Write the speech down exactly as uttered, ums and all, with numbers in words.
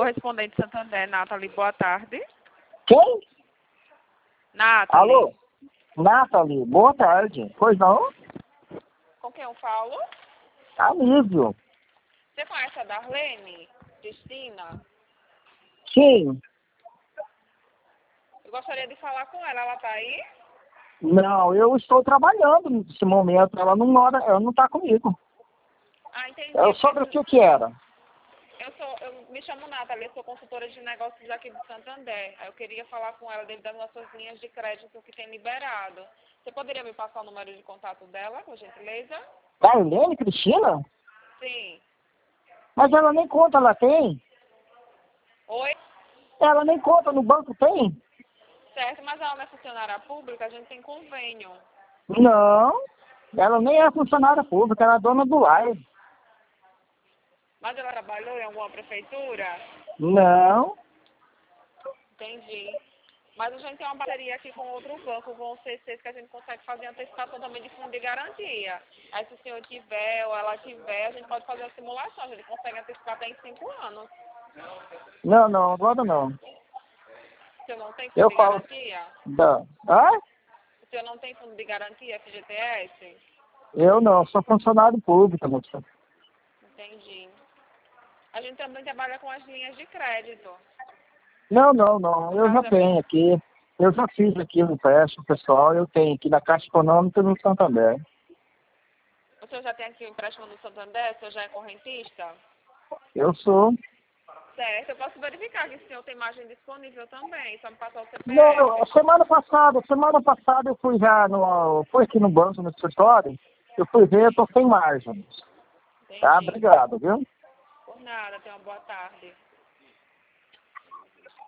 correspondente Santander, Nathalie, boa tarde. Quem? Nathalie. Alô? Nathalie, boa tarde. Pois não? Com quem eu falo? Anísio. Você conhece a Darlene? Cristina? Sim. Eu gostaria de falar com ela, ela tá aí? Não, eu estou trabalhando nesse momento. Ela não mora, ela não está comigo. Ah, entendi. É, sobre o que que era? Eu sou, eu me chamo Nathalie, eu sou consultora de negócios aqui de Santander. Aí eu queria falar com ela devido às nossas linhas de crédito que tem liberado. Você poderia me passar o número de contato dela, por gentileza? Darlene, Cristina? Sim. Mas ela nem conta, ela tem? Oi? Ela nem conta no banco, tem? Certo, mas ela não é funcionária pública, a gente tem convênio. Não. Ela nem é funcionária pública, ela é dona do lar. Mas ela trabalhou em alguma prefeitura? Não. Entendi. Mas a gente tem uma parceria aqui com outro banco, com o C C, que a gente consegue fazer antecipação também de fundo de garantia. Aí se o senhor tiver ou ela tiver, a gente pode fazer a simulação, a gente consegue antecipar até em cinco anos. Não, não, agora não. O senhor não tem fundo Eu de falo. garantia? Da. Hã? O senhor não tem fundo de garantia, F G T S? Eu não, sou funcionário público, moça. Entendi. A gente também trabalha com as linhas de crédito. Não, não, não. Eu já tenho aqui. Eu já fiz aqui no teste, pessoal. Eu tenho aqui na Caixa Econômica no Santander. O senhor já tem aqui o empréstimo do Santander? O senhor já é correntista? Eu sou. Certo, eu posso verificar que o senhor tem margem disponível também, só me passar o C P F. Não, semana passada, semana passada eu fui já no. Fui aqui no banco, no escritório. Eu fui ver, eu tô sem margem. Entendi. Tá? Obrigado, viu? Por nada, tenha uma boa tarde.